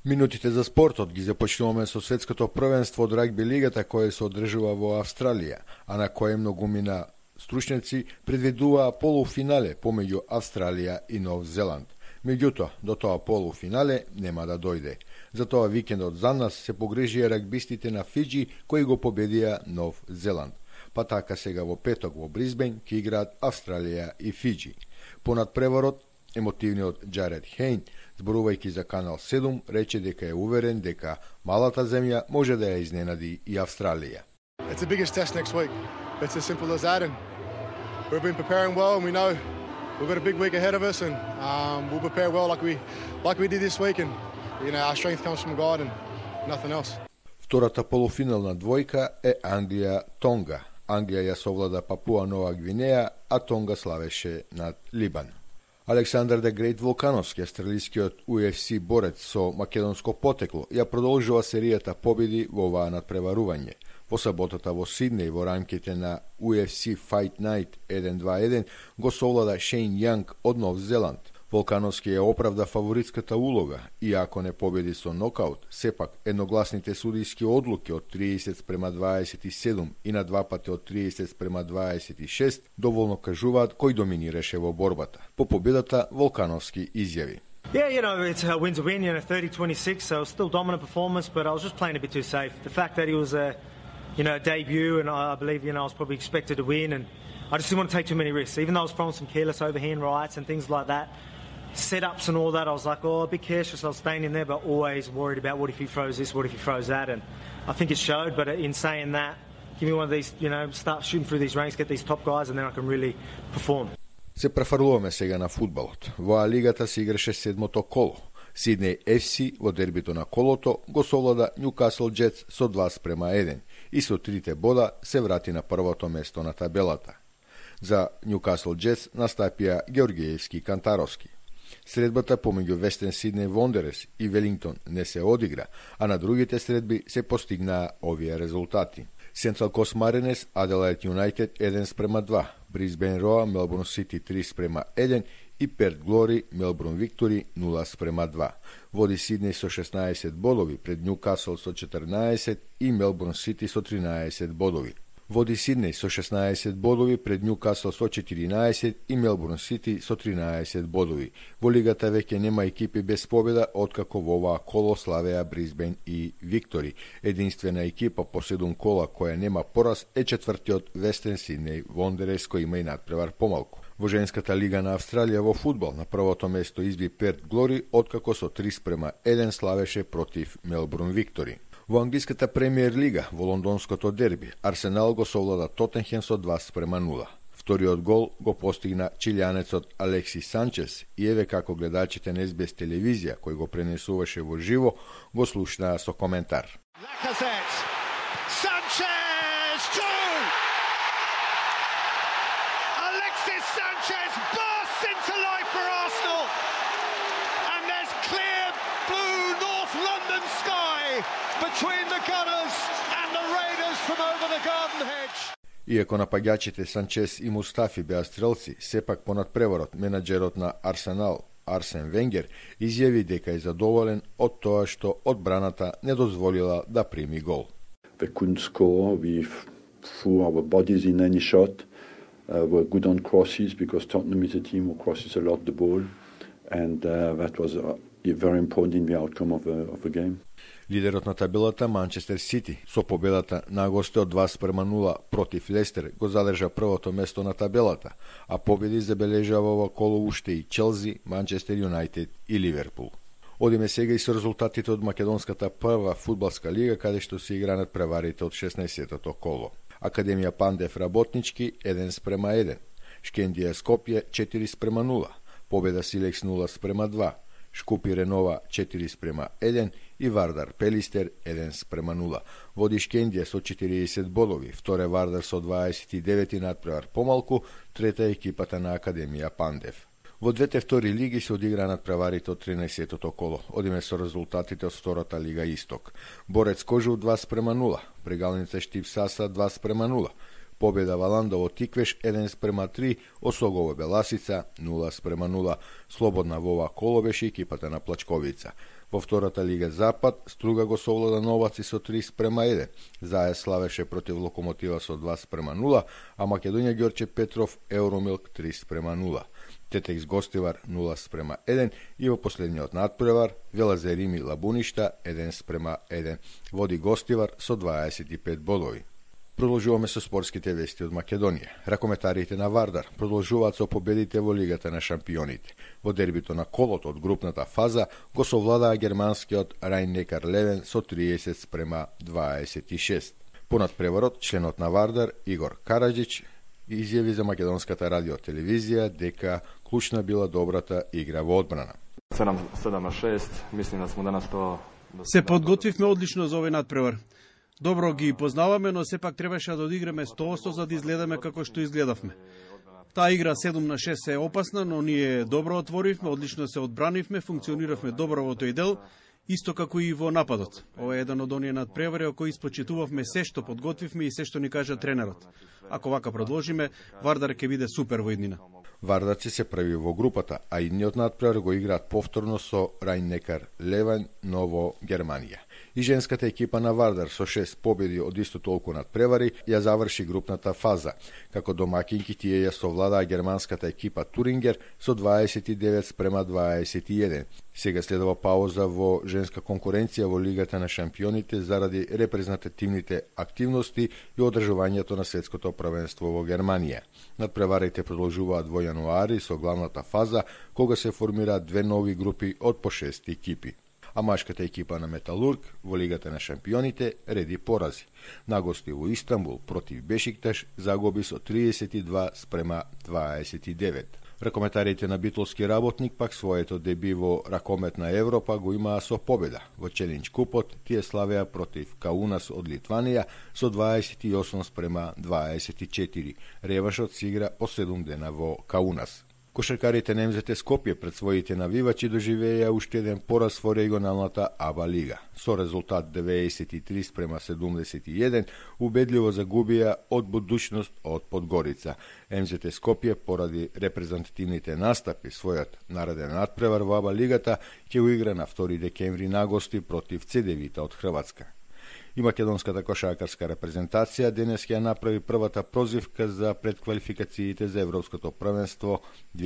Минутите за спортот ги започнуваме со светското првенство од рагби лигата кое се одржува во Австралија, а на кое многумина стручњаци предвидуваа полуфинале помеѓу Австралија и Нов Зеланд. Меѓутоа, до тоа полуфинале нема да дојде. Затоа викендот за нас се погрежија рагбистите на Фиџи кои го победија Нов Зеланд. Па така сега во петок во Брисбен ќе играат Австралија и Фиџи. Понад преворот, емотивниот Джаред Хейн, зборувајќи за Канал 7, рече дека е уверен дека малата земја може да ја изненади и Австралија. It's the biggest test next week. It's as simple as that, and we've been preparing well, and we know we've got a big week ahead of us, and we'll prepare well like we did this week, and our strength comes from God and nothing else. Втората полуфинална двојка е Англија-Тонга. Англија ја совлада Папуа Нова Гвинеја, а Тонга славеше над Либан. Александар де Грейт Волкановски, австралискиот UFC борец со македонско потекло, ја продолжува серијата победи во оваа надпреварување. Во саботата во Сиднеј во рамките на UFC Fight Night 1-2-1 го совлада Шейн Јанг од Нов Зеланд. Волкановски ја оправда фаворитската улога, иако не победи со нокаут, сепак едногласните судиски одлуки од 30-27 и на два пати од 30-26 доволно кажуваат кој доминираше во борбата. По победата Волкановски изјави: Yeah, it's a win's a win, 30-26, so still dominant performance, but I was just playing a bit too safe. The fact that he was a debut, and I believe, I was probably expected to win, and I just didn't want to take too many risks. Even though I was throwing some careless overhand rights and things like that, setups and all that, I was like, a bit cautious. I was staying in there, but always worried about what if he throws this, what if he throws that, and I think it showed. But in saying that, give me one of these, start shooting through these ranks, get these top guys, and then I can really perform. Се префрлуваме сега на фудбалот. Во лигата се играше седмото коло. Сиднеј FC во дербито на колото го совлада Ньюкасл Джетс со 2-1 и со 3 бода се врати на првото место на табелата. За Ньюкасл Джетс настапија Георгиевски и Кантаровски. Средбата помеѓу Вестен Сиднеј Вондерес и Велингтон не се одигра, а на другите средби се постигнаа овие резултати. Central Coast Mariners, Adelaide United 1-2, Brisbane Roar, Melbourne City 3-1 и Perth Glory, Melbourne Victory 0-2. Води Сиднеј со 16 бодови пред Ньюкасл со 14 и Melbourne City со 13 бодови. Води Сиднеј со 16 бодови пред Ньюкасл со 14 и Мелбурн Сити со 13 бодови. Во лигата веќе нема екипи без победа, откако во оваа коло славеа Брисбен и Виктори. Единствена екипа по 7 кола која нема пораз е четвртиот Вестен Сиднеј Вондерес, кој има и надпревар помалку. Во женската лига на Австралија во фудбал на првото место изби Перт Глори, откако со 3-1 славеше против Мелбурн Виктори. Во англиската премиер лига, во лондонското дерби, Арсенал го совлада Тотенхем со 2-0. Вториот гол го постигна чилјанецот Алексис Санчес и еве како гледачите на СБС телевизија, кој го пренесуваше во живо, го слушнаа со коментар. Between the Gunners and the Raiders from over the garden hedge. Иако напаѓачите Санчес и Мустафи беа стрелци, сепак понад преворот менаџерот на Арсенал Арсен Венгер изјави дека е задоволен од тоа што одбраната не дозволила да прими гол. We couldn't score. We threw our bodies in any shot. We're good on crosses because Tottenham is a team who crosses a lot the ball, and that was very important in the outcome of the game. Лидерот на табелата Манчестер Сити со победата на гости од 2-0 против Лестер го задржа првото место на табелата, а победи забележа во ова коло уште и Челси, Манчестер Юнајтед и Ливерпул. Одиме сега и со резултатите од македонската прва фудбалска лига, каде што се игранат преварите од 16-тото коло. Академија Пандев Работнички 1-1, Шкендија Скопје 4-0, победа Силекс 0-2, Шкупи Ренова 4-1 и Вардар Пелистер 1-0. Води Шкендија со 40 бодови, вторе Вардар со 29 надпревар помалку, трета екипата на Академија Пандев. Во двете втори лиги се одигра надпреварите од 13-тото коло. Одиме со резултатите од втората лига Исток. Борец Кожув 2-0, Прегалница Штип Саса 2-0, победа Валандово Тиквеш 1-3, Осогово Беласица 0-0. Слободна во ова коло беше екипата на Плачковица. Во втората Лига Запад, Струга го совлада Новаци со 3:1. Заес славеше против Локомотива со 2:0, а Македонија Ѓорче Петров Евромилк 3:0. Тетекс Гостивар 0:1 и во последниот надпревар Велазерими Лабуништа 1:1. Води Гостивар со 25 бодови. Продолжуваме со спортските вести од Македонија. Ракометарите на Вардар продолжуваат со победите во Лигата на шампионите. Во дербито на колото од групната фаза го совладаа германскиот Райн-Некар Левен со 30:26. По надпреварот, членот на Вардар Игор Караджич изјави за македонската радиотелевизија дека клучна била добрата игра во одбрана. 7-6, мислим да смо данас тоа... Се подготвивме одлично за овој надпревар. Добро ги познаваме, но сепак требаше да одиграме 100% за да изгледаме како што изгледавме. Таа игра 7-6 е опасна, но ние добро отворивме, одлично се одбранивме, функциониравме добро во тој дел, исто како и во нападот. Ова е еден од оние надпревари кои испочитувавме се што подготвивме и се што ни кажа тренерот. Ако вака продолжиме, Вардар ќе биде супер во иднина. Вардарци се прави во групата, а идниот надпревар го играат повторно со Райн-Некар Левен, но во Германија. И женската екипа на Вардар со 6 победи од исто толку надпревари ја заврши групната фаза. Како домакинки тие ја совладаа германската екипа Турингер со 29:21. Сега следува пауза во женска конкуренција во Лигата на шампионите заради репрезентативните активности и одржувањето на светското првенство во Германија. Надпреварите продолжуваат во јануари со главната фаза, кога се формираат две нови групи од по 6 екипи. А машката екипа на Металург во Лигата на шампионите реди порази. На гости во Истанбул против Бешикташ загуби со 32:29. Ракометарите на битолски работник пак своето деби во ракомет на Европа го имаа со победа. Во Челендж купот тие славеа против Каунас од Литванија со 28:24. Ревашот се игра по 7 дена во Каунас. Кошаркарите на МЗТ Скопје пред своите навивачи доживеја уште еден пораз во регионалната АБА лига. Со резултат 93:71 убедливо загубија од Будучност од Подгорица. МЗТ Скопје поради репрезентативните настапи својот нареден надпревар во АБА лигата ќе го игра на 2 декември на гости против Цедевита од Хрватска. И македонската кошаркарска репрезентација денес ќе направи првата прозивка за предквалификациите за Европското првенство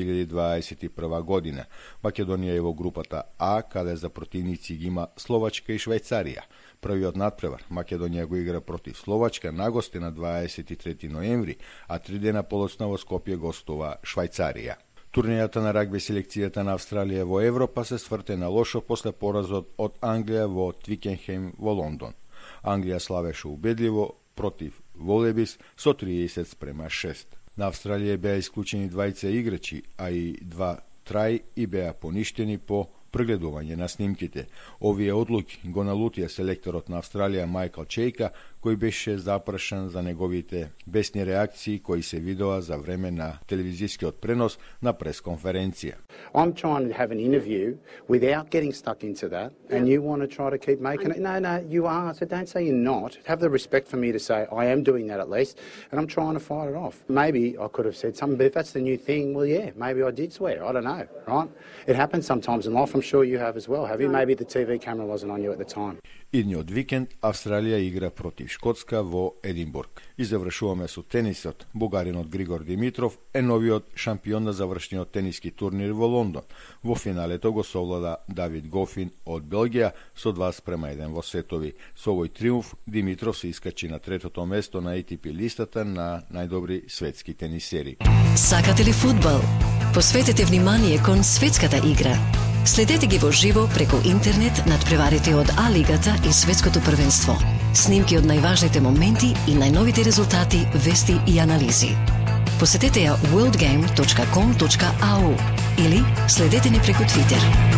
2021 година. Македонија е во групата А, каде за противници ги има Словачка и Швајцарија. Првиот надпревар Македонија го игра против Словачка на гости на 23 ноември, а 3 дена подоцна во Скопје гостува Швајцарија. Турнијата на рагби селекцијата на Австралија во Европа се свртена лошо после поразот од Англија во Твикенхем во Лондон. Англија славеше убедливо против Волебис со 30:6. На Австралија беа исклучени двајца играчи, а и 2 трај и беа поништени по прегледување на снимките. Овие одлуки го налутија селекторот на Австралија Майкл Чейка, кој беше запрашан за неговите бесни реакции кои се видоа за време на телевизискиот пренос на пресконференција. I'm trying to have an interview without getting stuck into that, and you want to try to keep making it. No, you are. So don't say you're not. Have the respect for me to say I am doing that at least, and I'm trying to fight it off. Maybe I could have said something, but if that's the new thing, well, yeah, maybe I did swear. I don't know, right? It happens sometimes in life. I'm sure you have as well. Have you? Maybe the TV camera wasn't on you at the time. Идниот викенд Австралија игра против Шкотска во Единбург. И завршуваме со тенисот. Бугаринот Григор Димитров е новиот шампион на завршниот тениски турнир во Лондон. Во финалето го совлада Давид Гофин од Белгија со 2:1 во сетови. Со овој триумф Димитров се искачи на третото место на ATP листата на најдобри светски тенисери. Сакате ли фудбал? Посветете внимание кон светската игра. Следете ги во живо преку интернет надпреварите од А-лигата и светското првенство. Снимки од најважните моменти и најновите резултати, вести и анализи. Посетете ја worldgame.com.au или следете ни преку Twitter.